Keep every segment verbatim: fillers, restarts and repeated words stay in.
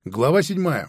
Глава седьмая.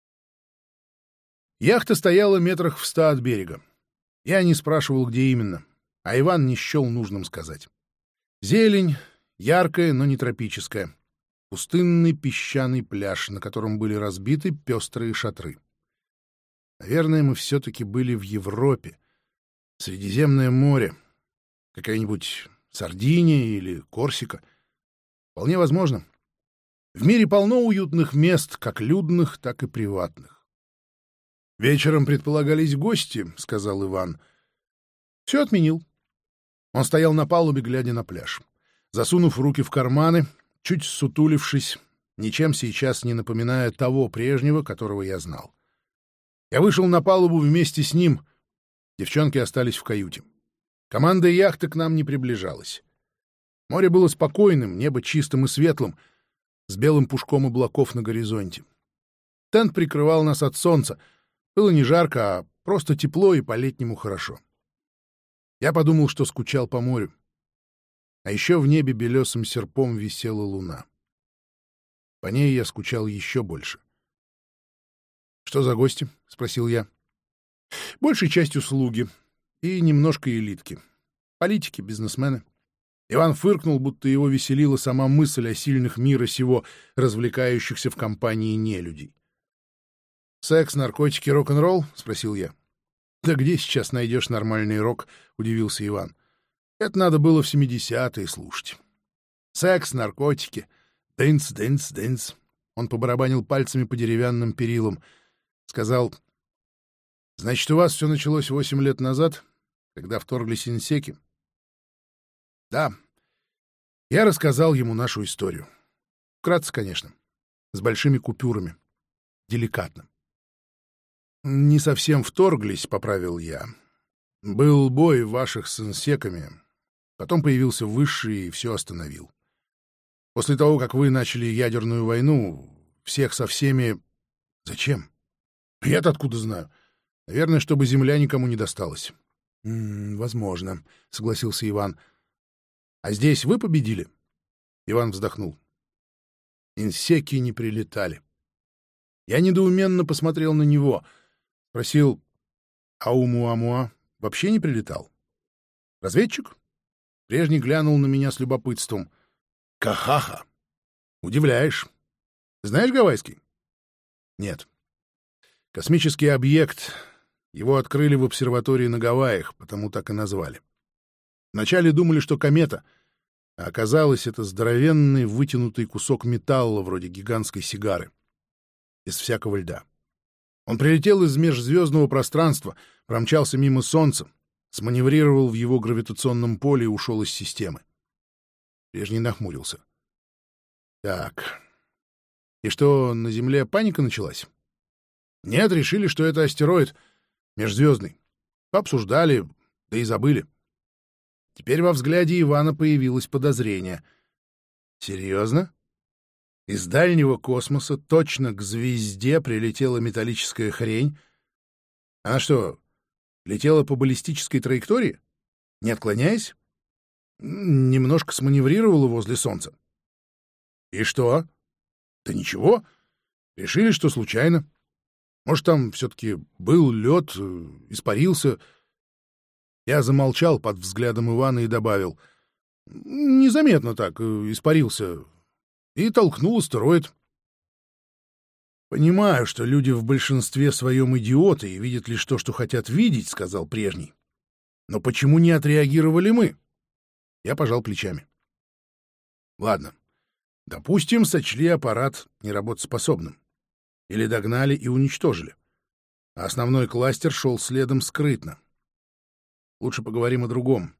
Яхта стояла метрах в ста от берега. Я не спрашивал, где именно, а Иван не счел нужным сказать. Зелень, яркая, но не тропическая. Пустынный песчаный пляж, на котором были разбиты пестрые шатры. Наверное, мы все-таки были в Европе. Средиземное море. Какая-нибудь Сардиния или Корсика. Вполне возможно. В мире полно уютных мест, как людных, так и приватных. «Вечером предполагались гости», — сказал Иван. Все отменил. Он стоял на палубе, глядя на пляж. Засунув руки в карманы, чуть сутулившись, ничем сейчас не напоминая того прежнего, которого я знал. Я вышел на палубу вместе с ним. Девчонки остались в каюте. Команда яхты к нам не приближалась. Море было спокойным, небо чистым и светлым, с белым пушком облаков на горизонте. Тент прикрывал нас от солнца. Было не жарко, а просто тепло и по-летнему хорошо. Я подумал, что скучал по морю. А еще в небе белесым серпом висела луна. По ней я скучал еще больше. «Что за гости?» — спросил я. «Большей частью слуги и немножко элитки. Политики, бизнесмены». Иван фыркнул, будто его веселила сама мысль о сильных мира сего, развлекающихся в компании нелюдей. «Секс, наркотики, рок-н-ролл?» — спросил я. «Да где сейчас найдешь нормальный рок?» — удивился Иван. «Это надо было в семидесятые слушать. Секс, наркотики, дэнс, дэнс, дэнс». Он побарабанил пальцами по деревянным перилам. Сказал: «Значит, у вас все началось восемь лет назад, когда вторглись инсеки?» Да, я рассказал ему нашу историю. Вкратце, конечно, с большими купюрами, деликатно. «Не совсем вторглись», — поправил я. «Был бой ваших с инсеками, потом появился высший и все остановил. После того, как вы начали ядерную войну, всех со всеми...» «Зачем? Я-то откуда знаю? Наверное, чтобы земля никому не досталась». «М-м, возможно», — согласился Иван. «А здесь вы победили?» Иван вздохнул. Инсеки не прилетали. Я недоуменно посмотрел на него. Спросил: «А Умуамуа вообще не прилетал?» «Разведчик?» Прежний глянул на меня с любопытством. «Кахаха! Удивляешь. Знаешь гавайский?» «Нет. Космический объект. Его открыли в обсерватории на Гавайях, потому так и назвали. Вначале думали, что комета, а оказалось, это здоровенный вытянутый кусок металла вроде гигантской сигары. Из всякого льда. Он прилетел из межзвездного пространства, промчался мимо Солнца, сманеврировал в его гравитационном поле и ушел из системы. Прежний нахмурился. Так. И что, на Земле паника началась? Нет, решили, что это астероид межзвездный. Обсуждали, да и забыли. Теперь во взгляде Ивана появилось подозрение. Серьезно? Из дальнего космоса точно к звезде прилетела металлическая хрень? Она что, летела по баллистической траектории? Не отклоняясь? Немножко сманеврировала возле Солнца. И что? Да ничего. Решили, что случайно. Может, там все-таки был лед, испарился. Я замолчал под взглядом Ивана и добавил: «Незаметно так испарился. И толкнул астероид». «Понимаю, что люди в большинстве своем идиоты и видят лишь то, что хотят видеть», — сказал Прежний. «Но почему не отреагировали мы?» Я пожал плечами. «Ладно. Допустим, сочли аппарат неработоспособным. Или догнали и уничтожили. А основной кластер шел следом скрытно. Лучше поговорим о другом.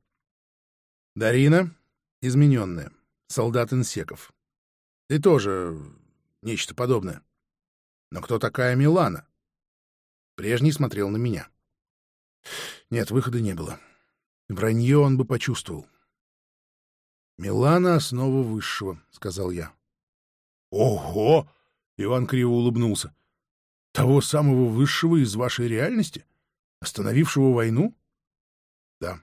Дарина — измененная, солдат инсеков. Ты тоже нечто подобное. Но кто такая Милана?» Прежний смотрел на меня. Нет, выхода не было. Вранье он бы почувствовал. «Милана — основа высшего», — сказал я. «Ого!» — Иван криво улыбнулся. «Того самого высшего из вашей реальности? Остановившего войну?» «Да».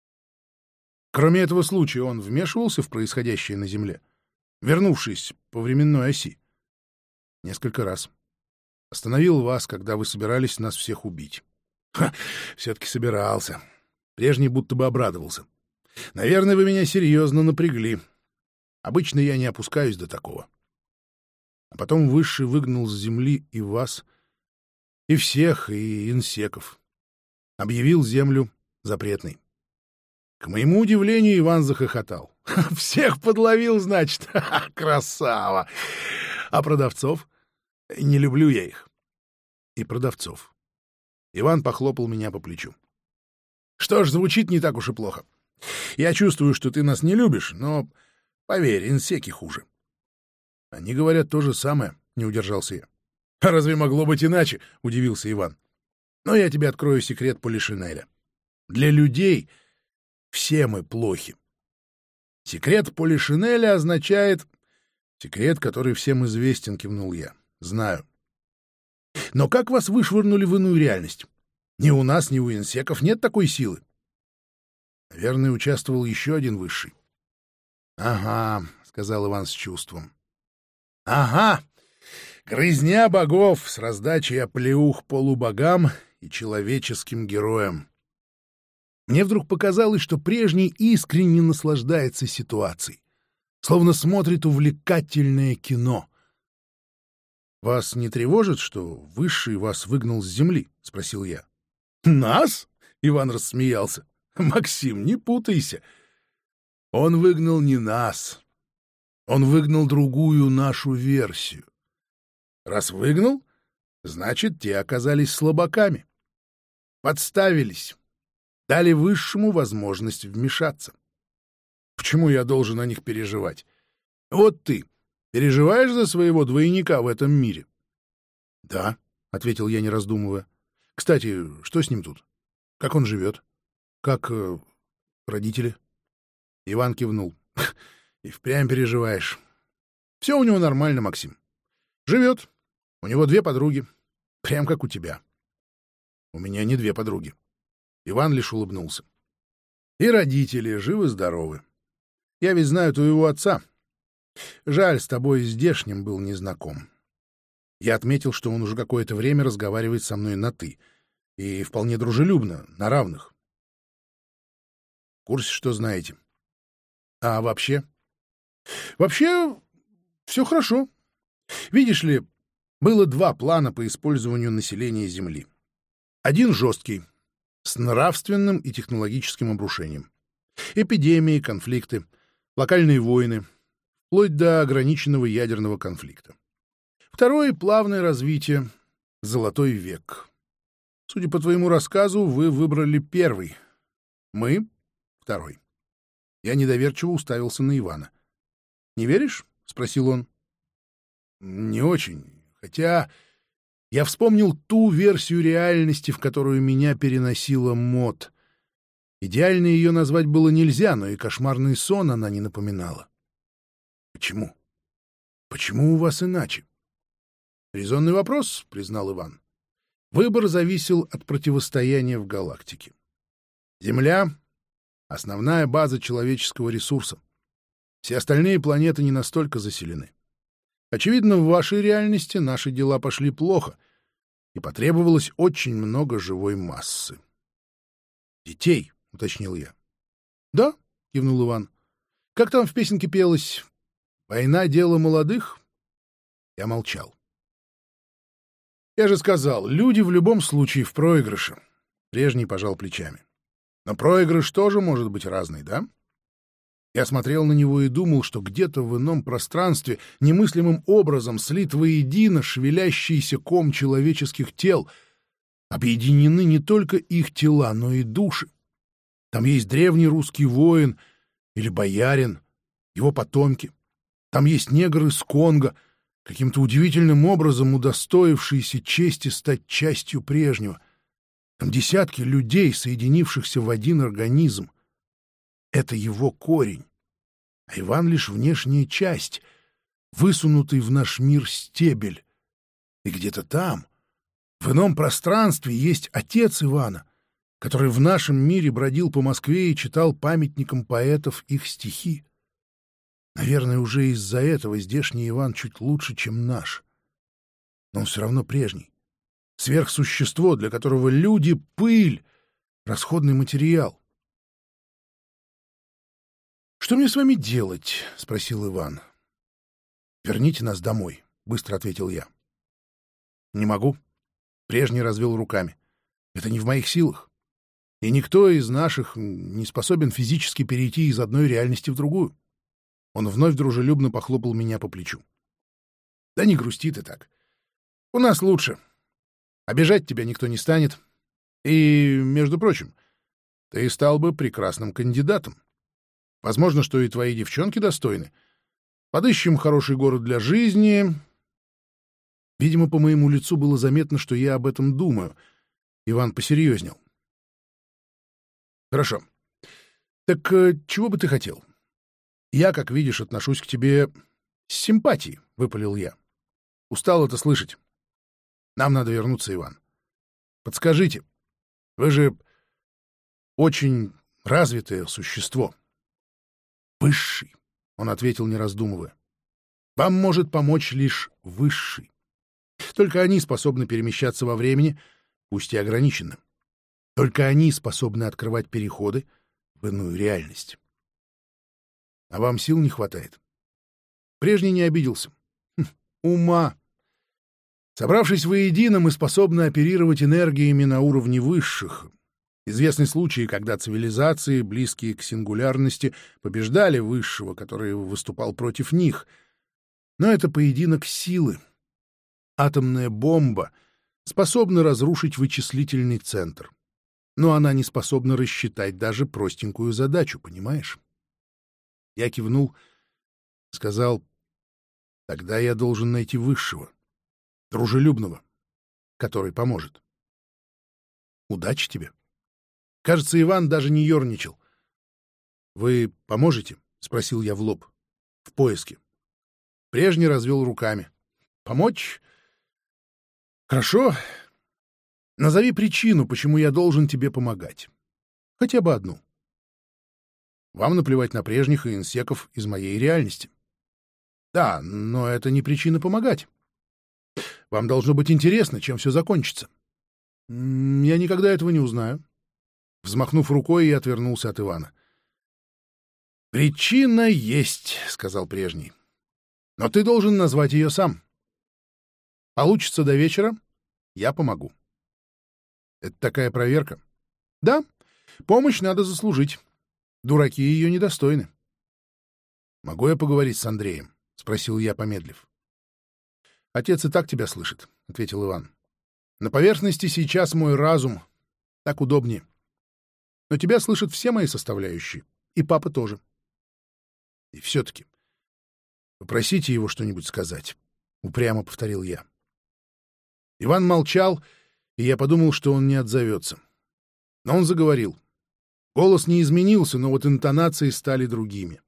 «Кроме этого случая он вмешивался в происходящее на Земле, вернувшись по временной оси?» Несколько раз. Остановил вас, когда вы собирались нас всех убить. Ха, все-таки собирался. Прежний будто бы обрадовался. Наверное, вы меня серьезно напрягли. Обычно я не опускаюсь до такого. А потом Высший выгнал с земли и вас, и всех, и инсеков. Объявил землю запретной. К моему удивлению, Иван захохотал. «Всех подловил, значит? Красава! А продавцов? Не люблю я их». И продавцов. Иван похлопал меня по плечу. «Что ж, звучит не так уж и плохо. Я чувствую, что ты нас не любишь, но, поверь, инсеки хуже». «Они говорят то же самое», — не удержался я. «А разве могло быть иначе?» — удивился Иван. «Но я тебе открою секрет Полишинеля. Для людей все мы плохи. Секрет Полишинеля означает... Секрет, который всем известен, кивнул я. Знаю. Но как вас вышвырнули в иную реальность? Ни у нас, ни у инсеков нет такой силы. Наверное, участвовал еще один Высший. — Ага, — сказал Иван с чувством. — Ага, грызня богов с раздачей оплеух полубогам и человеческим героям. Мне вдруг показалось, что прежний искренне наслаждается ситуацией, словно смотрит увлекательное кино. — Вас не тревожит, что Высший вас выгнал с земли? — спросил я. — Нас? — Иван рассмеялся. — Максим, не путайся. Он выгнал не нас. Он выгнал другую нашу версию. Раз выгнал, значит, те оказались слабаками. Подставились. Дали Высшему возможность вмешаться. Почему я должен о них переживать? Вот ты переживаешь за своего двойника в этом мире? — Да, — ответил я, не раздумывая. — Кстати, что с ним тут? Как он живет? Как э, родители? Иван кивнул. — И впрямь переживаешь. Все у него нормально, Максим. Живет. У него две подруги. Прям как у тебя. У меня не две подруги. Иван лишь улыбнулся. И родители живы-здоровы. Я ведь знаю твоего отца. Жаль, с тобой здешним был незнаком. Я отметил, что он уже какое-то время разговаривает со мной на «ты». И вполне дружелюбно, на равных. В курсе, что знаете. А вообще? Вообще, все хорошо. Видишь ли, было два плана по использованию населения Земли. Один жесткий, с нравственным и технологическим обрушением. Эпидемии, конфликты, локальные войны, вплоть до ограниченного ядерного конфликта. Второе — плавное развитие, золотой век. Судя по твоему рассказу, вы выбрали первый. Мы — второй. Я недоверчиво уставился на Ивана. — Не веришь? — спросил он. — Не очень. Хотя я вспомнил ту версию реальности, в которую меня переносила Мот. Идеально ее назвать было нельзя, но и кошмарный сон она не напоминала. — Почему? Почему у вас иначе? — Резонный вопрос, — признал Иван. Выбор зависел от противостояния в галактике. Земля — основная база человеческого ресурса. Все остальные планеты не настолько заселены. Очевидно, в вашей реальности наши дела пошли плохо, и потребовалось очень много живой массы. «Детей», — уточнил я. «Да», — кивнул Иван. «Как там в песенке пелось? Война — дело молодых?» Я молчал. «Я же сказал, люди в любом случае в проигрыше». Прежний пожал плечами. «Но проигрыш тоже может быть разный, да?» Я смотрел на него и думал, что где-то в ином пространстве немыслимым образом слит воедино шевелящийся ком человеческих тел. Объединены не только их тела, но и души. Там есть древний русский воин или боярин, его потомки. Там есть негр из Конго, каким-то удивительным образом удостоившийся чести стать частью прежнего. Там десятки людей, соединившихся в один организм. Это его корень, а Иван — лишь внешняя часть, высунутый в наш мир стебель. И где-то там, в ином пространстве, есть отец Ивана, который в нашем мире бродил по Москве и читал памятникам поэтов их стихи. Наверное, уже из-за этого здешний Иван чуть лучше, чем наш. но он все равно прежний. Сверхсущество, для которого люди — пыль, расходный материал. «Что мне с вами делать?» — спросил Иван. «Верните нас домой», — быстро ответил я. «Не могу». Прежний развел руками. «Это не в моих силах. И никто из наших не способен физически перейти из одной реальности в другую». Он вновь дружелюбно похлопал меня по плечу. «Да не грусти ты так. У нас лучше. Обижать тебя никто не станет. И, между прочим, ты стал бы прекрасным кандидатом. Возможно, что и твои девчонки достойны. Подыщем хороший город для жизни». Видимо, по моему лицу было заметно, что я об этом думаю. Иван посерьезнел. «Хорошо. Так э, чего бы ты хотел? Я, как видишь, отношусь к тебе с симпатией», — выпалил я. «Устал это слышать. Нам надо вернуться, Иван. Подскажите, вы же очень развитое существо». «Высший», — он ответил, не раздумывая. «Вам может помочь лишь высший. Только они способны перемещаться во времени, пусть и ограниченно. Только они способны открывать переходы в иную реальность. А вам сил не хватает». Прежний не обиделся. Хм, ума. Собравшись воедино, мы способны оперировать энергиями на уровне высших. Известны случаи, когда цивилизации, близкие к сингулярности, побеждали высшего, который выступал против них. Но это поединок силы. Атомная бомба способна разрушить вычислительный центр. Но она не способна рассчитать даже простенькую задачу, понимаешь? Я кивнул, сказал: «Тогда я должен найти высшего, дружелюбного, который поможет». «Удачи тебе». Кажется, Иван даже не ерничал. «Вы поможете?» — спросил я в лоб. «В поиске». Прежний развел руками. «Помочь? Хорошо. Назови причину, почему я должен тебе помогать. Хотя бы одну». «Вам наплевать на прежних и инсеков из моей реальности». «Да, но это не причина помогать. Вам должно быть интересно, чем все закончится». «Я никогда этого не узнаю». Взмахнув рукой, я отвернулся от Ивана. «Причина есть», — сказал прежний. «Но ты должен назвать ее сам. Получится до вечера, я помогу». «Это такая проверка?» «Да, помощь надо заслужить. Дураки ее недостойны». «Могу я поговорить с Андреем?» — спросил я, помедлив. «Отец и так тебя слышит», — ответил Иван. «На поверхности сейчас мой разум. Так удобнее. Но тебя слышат все мои составляющие, и папа тоже. И все-таки попросите его что-нибудь сказать», — упрямо повторил я. Иван молчал, и я подумал, что он не отзовется. Но он заговорил. Голос не изменился, но вот интонации стали другими.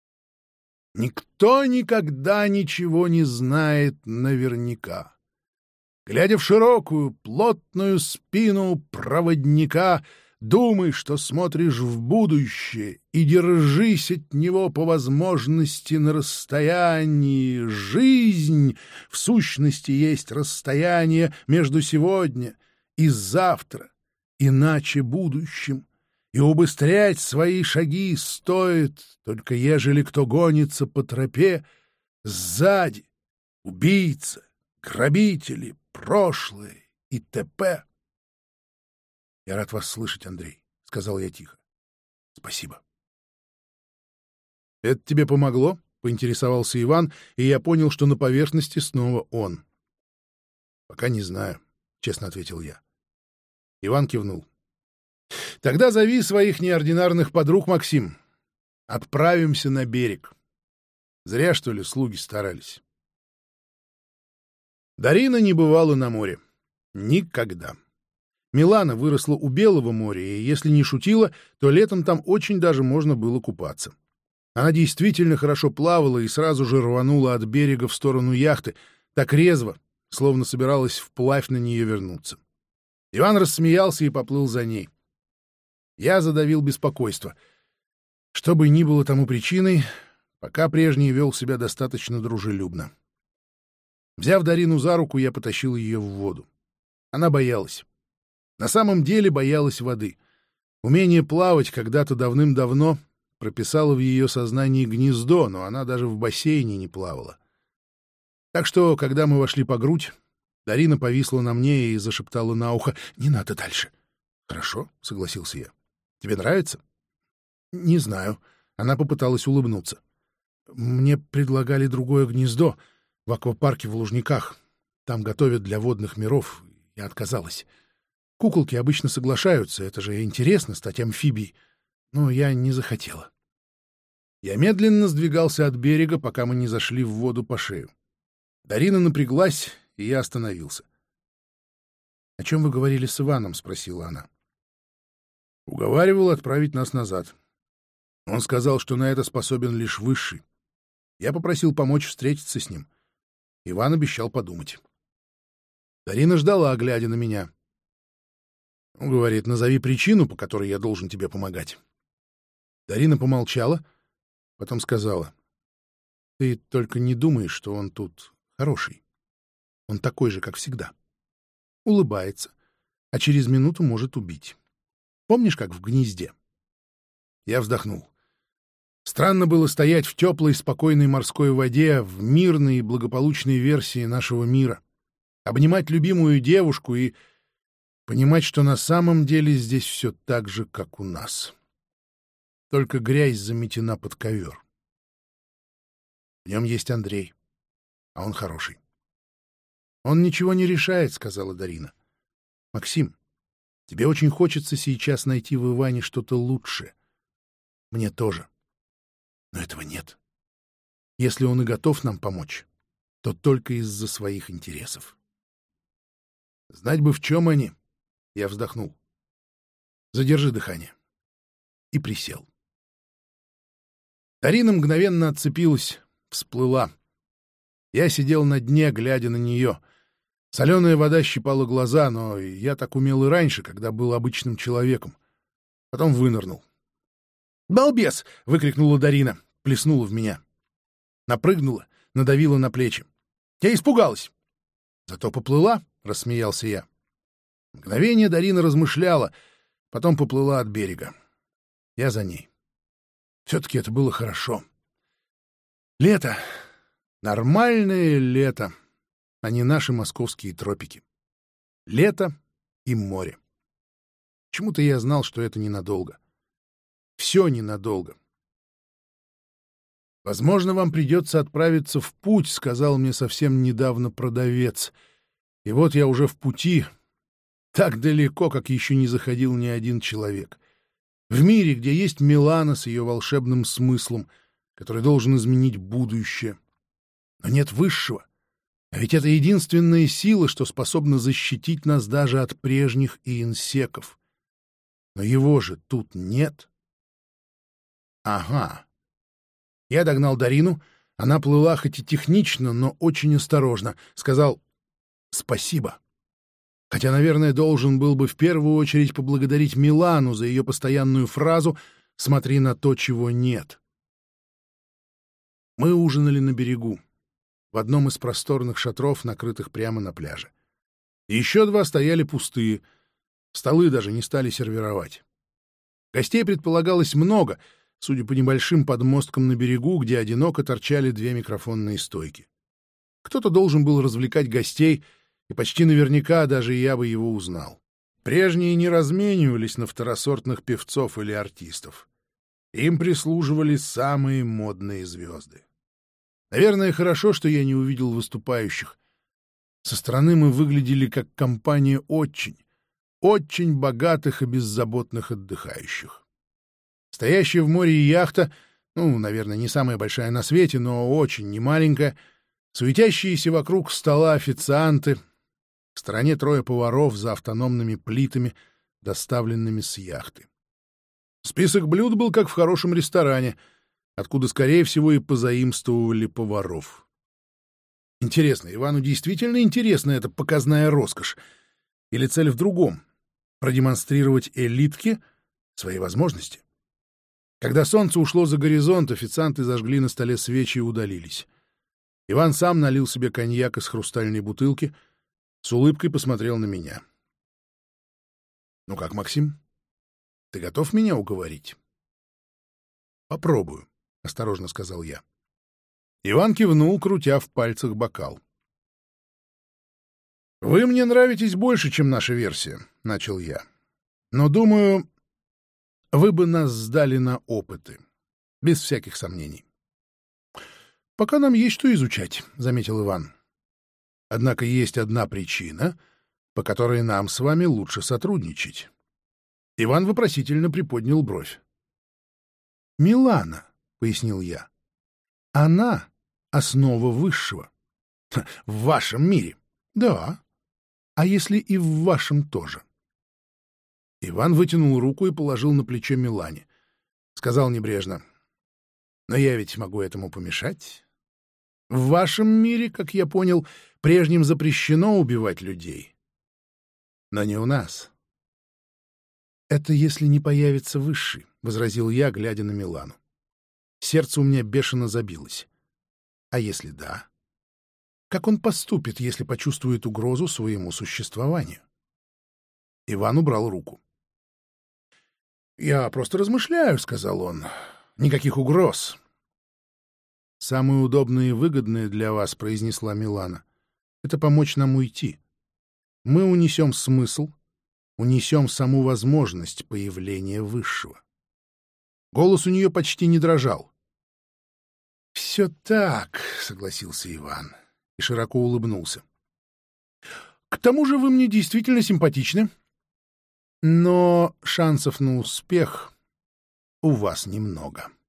«Никто никогда ничего не знает наверняка. Глядя в широкую, плотную спину проводника, думай, что смотришь в будущее, и держись от него по возможности на расстоянии. Жизнь, в сущности, есть расстояние между сегодня и завтра, иначе будущим. И убыстрять свои шаги стоит, только ежели кто гонится по тропе сзади, убийца, грабители, прошлое и т.п. «Я рад вас слышать, Андрей», — сказал я тихо. «Спасибо». «Это тебе помогло?» — поинтересовался Иван, и я понял, что на поверхности снова он. «Пока не знаю», — честно ответил я. Иван кивнул. «Тогда зови своих неординарных подруг, Максим. Отправимся на берег. Зря, что ли, слуги старались». Дарина не бывала на море. Никогда. Милана выросла у Белого моря, и если не шутила, то летом там очень даже можно было купаться. Она действительно хорошо плавала и сразу же рванула от берега в сторону яхты, так резво, словно собиралась вплавь на нее вернуться. Иван рассмеялся и поплыл за ней. Я задавил беспокойство. Что бы ни было тому причиной, пока прежний вел себя достаточно дружелюбно. Взяв Дарину за руку, я потащил ее в воду. Она боялась. На самом деле боялась воды. Умение плавать когда-то давным-давно прописало в ее сознании гнездо, но она даже в бассейне не плавала. Так что, когда мы вошли по грудь, Дарина повисла на мне и зашептала на ухо: «Не надо дальше». «Хорошо», — согласился я. «Тебе нравится?» «Не знаю». Она попыталась улыбнуться. «Мне предлагали другое гнездо в аквапарке в Лужниках. Там готовят для водных миров. Я отказалась. Куколки обычно соглашаются, это же интересно — стать амфибией. Но я не захотела». Я медленно сдвигался от берега, пока мы не зашли в воду по шею. Дарина напряглась, и я остановился. «О чем вы говорили с Иваном?» — спросила она. Уговаривал отправить нас назад. Он сказал, что на это способен лишь высший. Я попросил помочь встретиться с ним. Иван обещал подумать. Дарина ждала, глядя на меня. Он говорит: «Назови причину, по которой я должен тебе помогать». Дарина помолчала, потом сказала: «Ты только не думаешь, что он тут хороший. Он такой же, как всегда. Улыбается, а через минуту может убить. Помнишь, как в гнезде?» Я вздохнул. Странно было стоять в теплой, спокойной морской воде в мирной и благополучной версии нашего мира, обнимать любимую девушку и понимать, что на самом деле здесь все так же, как у нас. Только грязь заметена под ковер. В нем есть Андрей, а он хороший. «Он ничего не решает», — сказала Дарина. «Максим, тебе очень хочется сейчас найти в Иване что-то лучшее. Мне тоже. Но этого нет. Если он и готов нам помочь, то только из-за своих интересов». «Знать бы, в чем они», — я вздохнул. «Задержи дыхание». И присел. Дарина мгновенно отцепилась, всплыла. Я сидел на дне, глядя на нее. Соленая вода щипала глаза, но я так умел и раньше, когда был обычным человеком. Потом вынырнул. «Балбес!» — выкрикнула Дарина, плеснула в меня. Напрыгнула, надавила на плечи. «Я испугалась!» «Зато поплыла», — рассмеялся я. Мгновение Дарина размышляла, потом поплыла от берега. Я за ней. Все-таки это было хорошо. Лето. Нормальное лето, а не наши московские тропики. Лето и море. Почему-то я знал, что это ненадолго. Все ненадолго. «Возможно, вам придется отправиться в путь», — сказал мне совсем недавно продавец. И вот я уже в пути, так далеко, как еще не заходил ни один человек. В мире, где есть Милана с ее волшебным смыслом, который должен изменить будущее. Но нет высшего. А ведь это единственная сила, что способна защитить нас даже от прежних и инсеков. Но его же тут нет. Ага. Я догнал Дарину. Она плыла хоть и технично, но очень осторожно. Сказал «спасибо». Хотя, наверное, должен был бы в первую очередь поблагодарить Милану за ее постоянную фразу «смотри на то, чего нет». Мы ужинали на берегу, в одном из просторных шатров, накрытых прямо на пляже. И еще два стояли пустые, столы даже не стали сервировать. Гостей предполагалось много, судя по небольшим подмосткам на берегу, где одиноко торчали две микрофонные стойки. Кто-то должен был развлекать гостей, и почти наверняка даже я бы его узнал. Прежние не разменивались на второсортных певцов или артистов. Им прислуживали самые модные звезды. Наверное, хорошо, что я не увидел выступающих. Со стороны мы выглядели как компания очень, очень богатых и беззаботных отдыхающих. Стоящая в море яхта, ну, наверное, не самая большая на свете, но очень немаленькая, суетящиеся вокруг стола официанты, в стороне трое поваров за автономными плитами, доставленными с яхты. Список блюд был как в хорошем ресторане, откуда, скорее всего, и позаимствовали поваров. Интересно, Ивану действительно интересна эта показная роскошь? Или цель в другом — продемонстрировать элитке свои возможности? Когда солнце ушло за горизонт, официанты зажгли на столе свечи и удалились. Иван сам налил себе коньяк из хрустальной бутылки, с улыбкой посмотрел на меня. «Ну как, Максим, ты готов меня уговорить?» «Попробую», — осторожно сказал я. Иван кивнул, крутя в пальцах бокал. «Вы мне нравитесь больше, чем наша версия», — начал я. «Но, думаю, вы бы нас сдали на опыты, без всяких сомнений». «Пока нам есть что изучать», — заметил Иван. «Однако есть одна причина, по которой нам с вами лучше сотрудничать». Иван вопросительно приподнял бровь. «Милана», — пояснил я. «Она — основа высшего. В вашем мире. Да. А если и в вашем тоже?» Иван вытянул руку и положил на плечо Милане. Сказал небрежно: «Но я ведь могу этому помешать. В вашем мире, как я понял, прежним запрещено убивать людей. Но не у нас». «Это если не появится высший», — возразил я, глядя на Милану. Сердце у меня бешено забилось. «А если да? Как он поступит, если почувствует угрозу своему существованию?» Иван убрал руку. «Я просто размышляю», — сказал он. «Никаких угроз». «Самое удобное и выгодное для вас», — произнесла Милана, — «это помочь нам уйти. Мы унесем смысл, унесем саму возможность появления высшего». Голос у нее почти не дрожал. «Все так», — согласился Иван и широко улыбнулся. «К тому же вы мне действительно симпатичны. Но шансов на успех у вас немного».